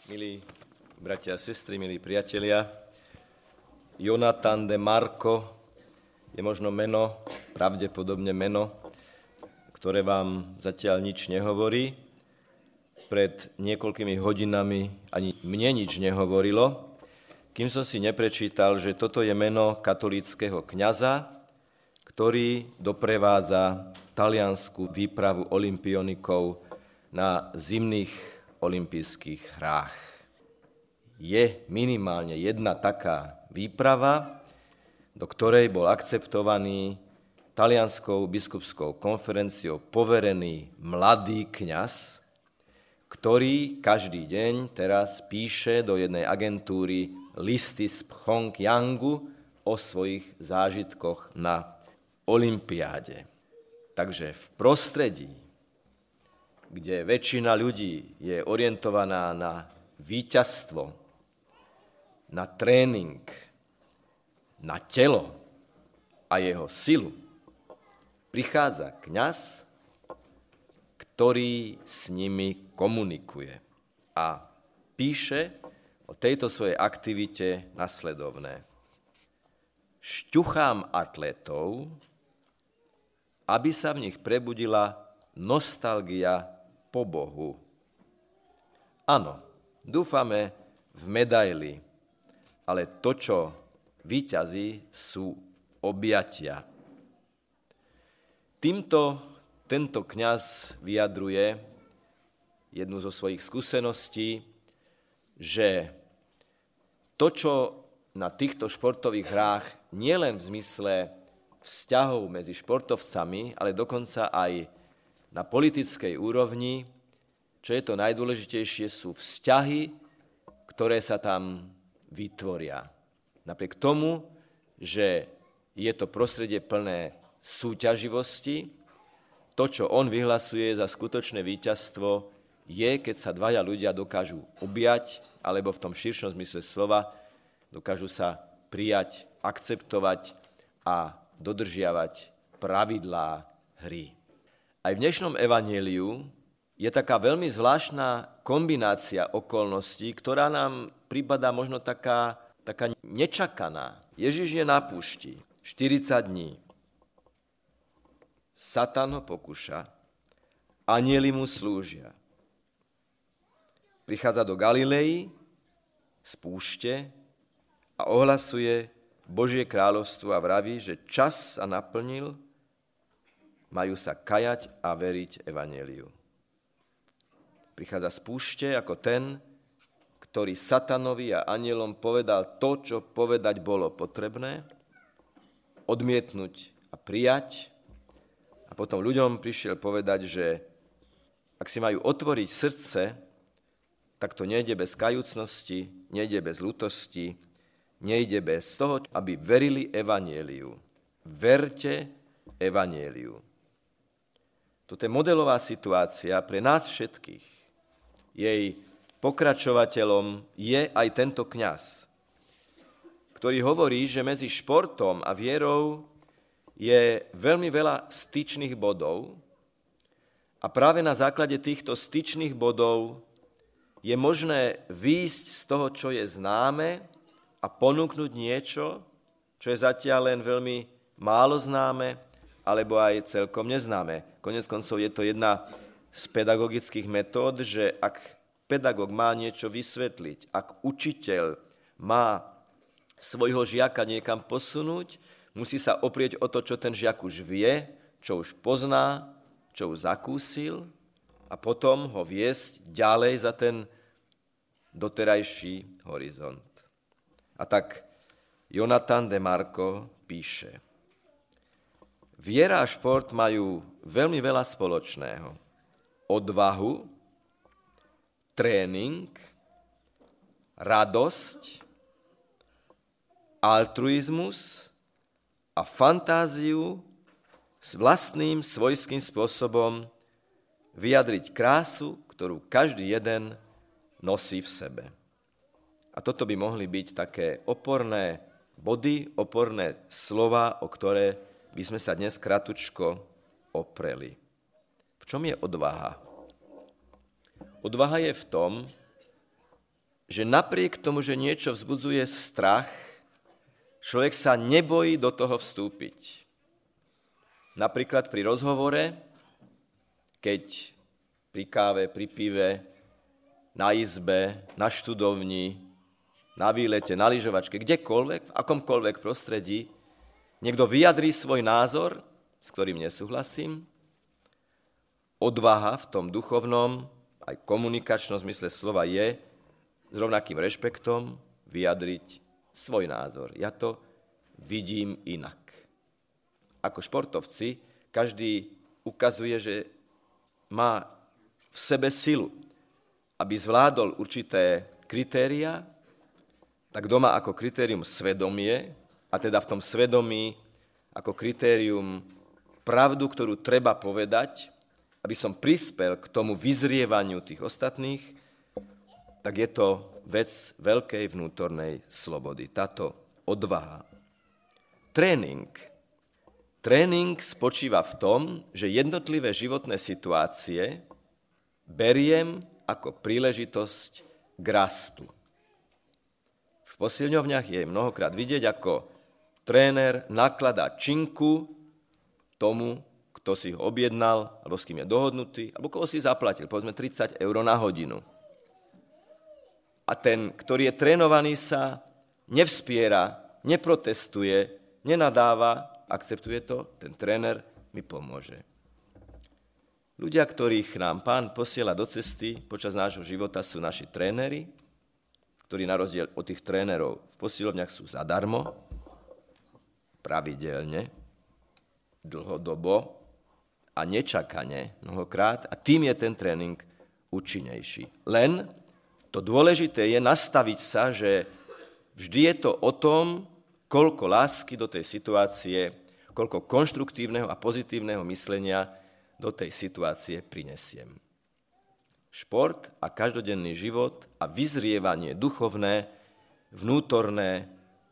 Milí bratia a sestry, milí priatelia, Jonathan de Marco je možno meno, pravdepodobne meno, ktoré vám zatiaľ nič nehovorí. Pred niekoľkými hodinami ani mne nič nehovorilo, kým som si neprečítal, že toto je meno katolíckeho kňaza, ktorý doprevádza taliansku výpravu olympionikov na zimných olympijských hrách. Je minimálne jedna taká výprava, do ktorej bol akceptovaný talianskou biskupskou konferenciou poverený mladý kňaz, ktorý každý deň teraz píše do jednej agentúry listy z Pchongjangu o svojich zážitkoch na olympiáde. Takže v prostredí, kde väčšina ľudí je orientovaná na víťazstvo, na tréning, na telo a jeho silu, prichádza kňaz, ktorý s nimi komunikuje a píše o tejto svojej aktivite nasledovné. Šťuchám atletov, aby sa v nich prebudila nostalgia po Bohu. Áno, dúfame v medaili, ale to, čo víťazí, sú objatia. Tento kňaz vyjadruje jednu zo svojich skúseností, že to, čo na týchto športových hrách nielen v zmysle vzťahov medzi športovcami, ale dokonca aj na politickej úrovni, čo je to najdôležitejšie, sú vzťahy, ktoré sa tam vytvoria. Napriek tomu, že je to prostredie plné súťaživosti, to, čo on vyhlasuje za skutočné víťazstvo, je, keď sa dvaja ľudia dokážu objať, alebo v tom širšom zmysle slova, dokážu sa prijať, akceptovať a dodržiavať pravidlá hry. Aj v dnešnom evanjeliu je taká veľmi zvláštna kombinácia okolností, ktorá nám pripadá možno taká nečakaná. Ježiš je na púšti 40 dní. Satan ho pokúša, anjeli mu slúžia. Prichádza do Galilei z púšte a ohlasuje Božie kráľovstvo a vraví, že čas sa naplnil, majú sa kajať a veriť evanjeliu. Prichádza z púšte ako ten, ktorý satanovi a anjelom povedal to, čo povedať bolo potrebné, odmietnúť a prijať. A potom ľuďom prišiel povedať, že ak si majú otvoriť srdce, tak to nejde bez kajúcnosti, nejde bez ľútosti, nejde bez toho, aby verili evanjeliu. Verte evanjeliu. Toto je modelová situácia pre nás všetkých. Jej pokračovateľom je aj tento kňaz, ktorý hovorí, že medzi športom a vierou je veľmi veľa styčných bodov a práve na základe týchto styčných bodov je možné výjsť z toho, čo je známe a ponúknuť niečo, čo je zatiaľ len veľmi málo známe, alebo aj celkom neznáme. Koniec koncov je to jedna z pedagogických metód, že ak pedagóg má niečo vysvetliť, ak učiteľ má svojho žiaka niekam posunúť, musí sa oprieť o to, čo ten žiak už vie, čo už pozná, čo už zakúsil a potom ho viesť ďalej za ten doterajší horizont. A tak Jonathan de Marco píše: Viera a šport majú veľmi veľa spoločného. Odvahu, tréning, radosť, altruizmus a fantáziu s vlastným svojským spôsobom vyjadriť krásu, ktorú každý jeden nosí v sebe. A toto by mohli byť také oporné body, oporné slova, o ktoré by sme sa dnes kratučko opreli. V čom je odvaha? Odvaha je v tom, že napriek tomu, že niečo vzbudzuje strach, človek sa nebojí do toho vstúpiť. Napríklad pri rozhovore, keď pri káve, pri pive, na izbe, na študovni, na výlete, na lyžovačke, kdekoľvek, v akomkoľvek prostredí, niekto vyjadrí svoj názor, s ktorým nesúhlasím, odvaha v tom duchovnom, aj komunikačnom zmysle slova je s rovnakým rešpektom vyjadriť svoj názor. Ja to vidím inak. Ako športovci, každý ukazuje, že má v sebe silu, aby zvládol určité kritériá, tak doma ako kritérium svedomie, a teda v tom svedomí ako kritérium pravdu, ktorú treba povedať, aby som prispel k tomu vyzrievaniu tých ostatných, tak je to vec veľkej vnútornej slobody. Táto odvaha. Tréning spočíva v tom, že jednotlivé životné situácie beriem ako príležitosť k rastu. V posilňovniach je mnohokrát vidieť, ako tréner nakladá činku tomu, kto si ho objednal, alebo s kým je dohodnutý, alebo koho si zaplatil, povedzme 30 € na hodinu. A ten, ktorý je trénovaný, sa nevspiera, neprotestuje, nenadáva, akceptuje to, ten tréner mi pomôže. Ľudia, ktorých nám Pán posiela do cesty počas nášho života, sú naši tréneri, ktorí na rozdiel od tých trénerov v posilovniach sú zadarmo, pravidelne, dlhodobo a nečakane mnohokrát a tým je ten tréning účinnejší. Len to dôležité je nastaviť sa, že vždy je to o tom, koľko lásky do tej situácie, koľko konštruktívneho a pozitívneho myslenia do tej situácie prinesiem. Šport a každodenný život a vyzrievanie duchovné, vnútorné,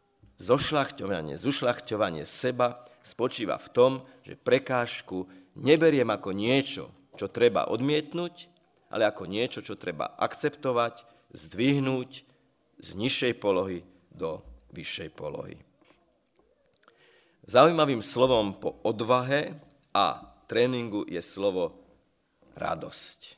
zušľachťovanie seba spočíva v tom, že prekážku neberiem ako niečo, čo treba odmietnúť, ale ako niečo, čo treba akceptovať, zdvihnúť z nižšej polohy do vyššej polohy. Zaujímavým slovom po odvahe a tréningu je slovo radosť.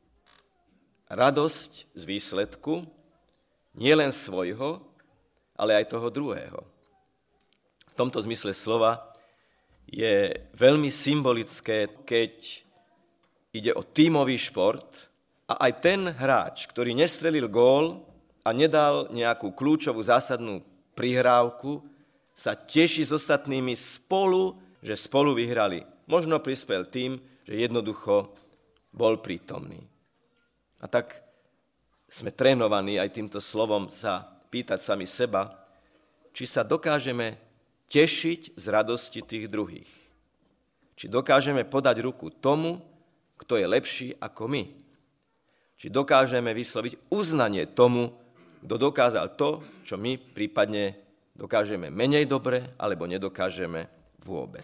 Radosť z výsledku, nie len svojho, ale aj toho druhého. V tomto zmysle slova je veľmi symbolické, keď ide o tímový šport a aj ten hráč, ktorý nestrelil gól a nedal nejakú kľúčovú zásadnú prihrávku, sa teší s ostatnými že spolu vyhrali. Možno prispel tým, že jednoducho bol prítomný. A tak sme trénovaní aj týmto slovom sa pýtať sami seba, či sa dokážeme tešiť z radosti tých druhých. Či dokážeme podať ruku tomu, kto je lepší ako my. Či dokážeme vysloviť uznanie tomu, kto dokázal to, čo my prípadne dokážeme menej dobre, alebo nedokážeme vôbec.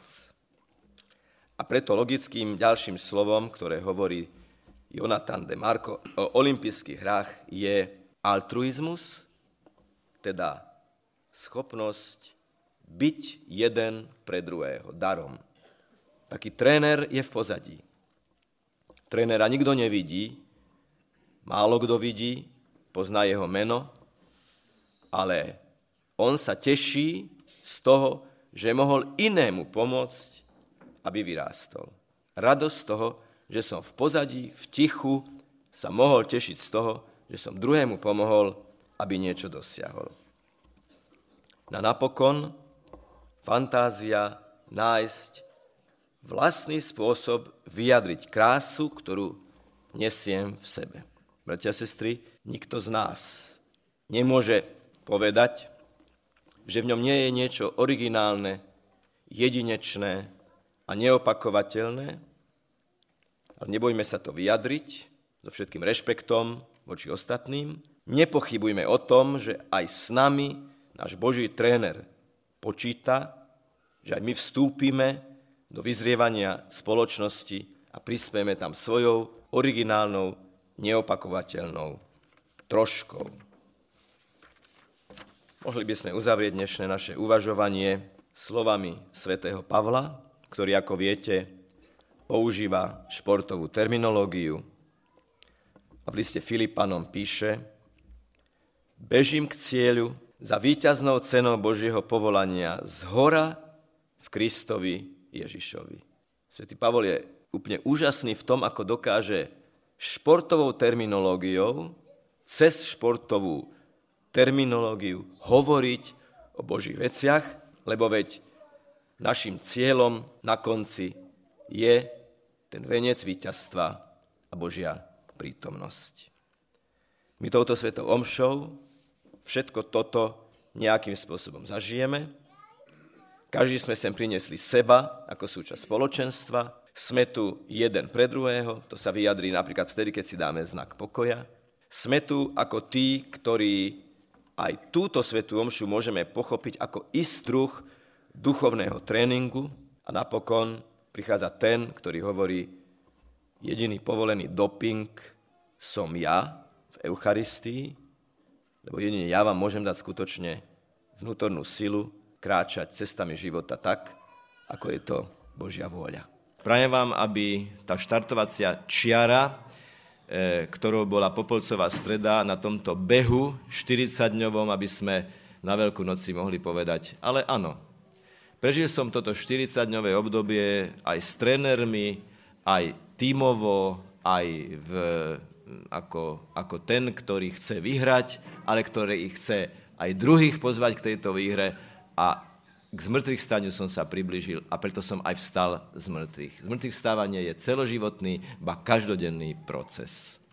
A preto logickým ďalším slovom, ktoré hovorí Jonathan de Marco o olympijských hrách, je altruizmus, teda schopnosť byť jeden pre druhého, darom. Taký tréner je v pozadí. Trénera nikto nevidí, málo kto vidí, pozná jeho meno, ale on sa teší z toho, že mohol inému pomôcť, aby vyrástol. Radosť z toho, že som v pozadí, v tichu sa mohol tešiť z toho, že som druhému pomohol, aby niečo dosiahol. Na napokon fantázia nájsť vlastný spôsob vyjadriť krásu, ktorú nesiem v sebe. Bratia a sestry, nikto z nás nemôže povedať, že v ňom nie je niečo originálne, jedinečné a neopakovateľné, ale nebojme sa to vyjadriť so všetkým rešpektom voči ostatným. Nepochybujme o tom, že aj s nami náš Boží tréner počíta, že aj my vstúpime do vyzrievania spoločnosti a prispieme tam svojou originálnou, neopakovateľnou troškou. Mohli by sme uzavrieť dnešné naše uvažovanie slovami svätého Pavla, ktorý, ako viete, používa športovú terminológiu. A v liste Filipanom píše: Bežím k cieľu za víťaznou cenou Božieho povolania zhora v Kristovi Ježišovi. Svätý Pavol je úplne úžasný v tom, ako dokáže športovou terminológiou, cez športovú terminológiu hovoriť o Božích veciach, lebo veď našim cieľom na konci je ten venec víťazstva a Božia prítomnosť. My touto svetou omšou všetko toto nejakým spôsobom zažijeme. Každý sme sem priniesli seba ako súčasť spoločenstva. Sme tu jeden pre druhého, to sa vyjadrí napríklad vtedy, keď si dáme znak pokoja. Sme tu ako tí, ktorí aj túto svätú omšu môžeme pochopiť ako istý druh duchovného tréningu a napokon prichádza ten, ktorý hovorí: jediný povolený doping som ja v Eucharistii, lebo jedine ja vám môžem dať skutočne vnútornú silu kráčať cestami života tak, ako je to Božia vôľa. Prajem vám, aby tá štartovacia čiara, ktorou bola Popolcová streda na tomto behu 40-dňovom, aby sme na Veľkú noc si mohli povedať: ale áno, prežil som toto 40-dňové obdobie aj s trénermi, aj tímovo, aj ako ten, ktorý chce vyhrať, ale ktorý chce aj druhých pozvať k tejto výhre, a k zmrtvých staniu som sa priblížil a preto som aj vstal z mŕtvych. Zmŕtvych vstávanie je celoživotný, ba každodenný proces.